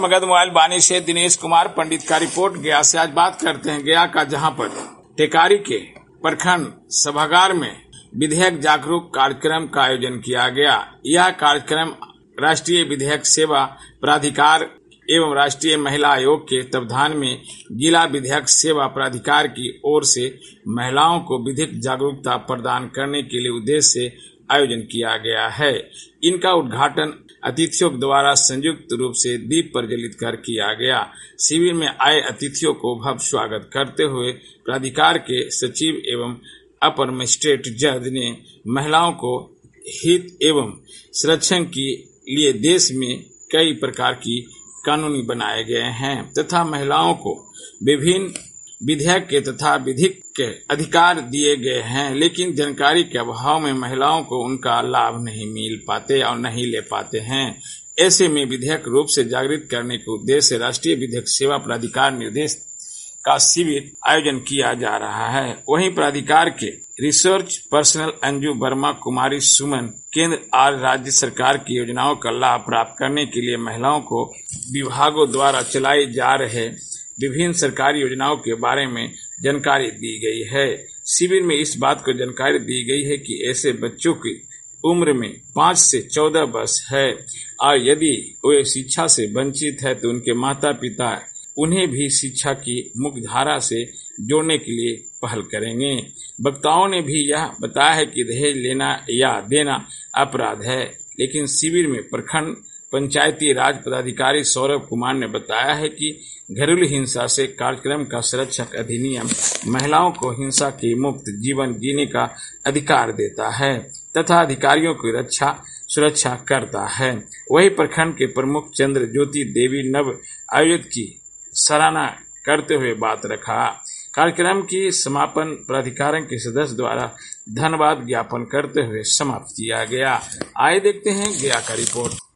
Magadh mobile बानी से दिनेश कुमार पंडित का रिपोर्ट गया से। आज बात करते हैं गया का, जहां पर टेकारी के प्रखंड सभागार में विधेयक जागरूक कार्यक्रम का आयोजन किया गया। यह कार्यक्रम राष्ट्रीय विधेयक सेवा प्राधिकार एवं राष्ट्रीय महिला आयोग के तत्वाधान में जिला विधेयक सेवा प्राधिकार की ओर से महिलाओं को विधिक जागरूकता प्रदान करने के लिए उद्देश्य से आयोजन किया गया है। इनका उद्घाटन अतिथियों द्वारा संयुक्त रूप से दीप प्रज्वलित कर किया गया। शिविर में आए अतिथियों को भव्य स्वागत करते हुए प्राधिकार के सचिव एवं अपर मजिस्ट्रेट जज ने महिलाओं को हित एवं संरक्षण के लिए देश में कई प्रकार की कानूनी बनाए गए हैं तथा महिलाओं को विभिन्न विधेयक के तथा विधिक के अधिकार दिए गए हैं, लेकिन जानकारी के अभाव में महिलाओं को उनका लाभ नहीं मिल पाते और नहीं ले पाते हैं। ऐसे में विधेयक रूप से जागृत करने के उद्देश्य से राष्ट्रीय विधेयक सेवा प्राधिकार निर्देश का शिविर आयोजन किया जा रहा है। वहीं प्राधिकार के रिसर्च पर्सनल अंजू वर्मा कुमारी सुमन केंद्र और राज्य सरकार की योजनाओं का लाभ प्राप्त करने के लिए महिलाओं को विभागों द्वारा चलाई जा रहे विभिन्न सरकारी योजनाओं के बारे में जानकारी दी गई है। शिविर में इस बात को जानकारी दी गई है कि ऐसे बच्चों की उम्र में 5 से 14 वर्ष है और यदि वे शिक्षा से वंचित है तो उनके माता पिता उन्हें भी शिक्षा की मुख्य धारा से जोड़ने के लिए पहल करेंगे। वक्ताओं ने भी यह बताया है कि दहेज लेना या देना अपराध है, लेकिन शिविर में प्रखंड पंचायती राज पदाधिकारी सौरभ कुमार ने बताया है कि घरेलू हिंसा से कार्यक्रम का संरक्षक अधिनियम महिलाओं को हिंसा के मुक्त जीवन जीने का अधिकार देता है तथा अधिकारियों की सुरक्षा करता है। वही प्रखंड के प्रमुख चंद्र ज्योति देवी नव आयोजित की सराहना करते हुए बात रखा। कार्यक्रम की समापन प्राधिकार के सदस्य द्वारा धन्यवाद ज्ञापन करते हुए समाप्त किया गया। आइए देखते हैं गया का रिपोर्ट।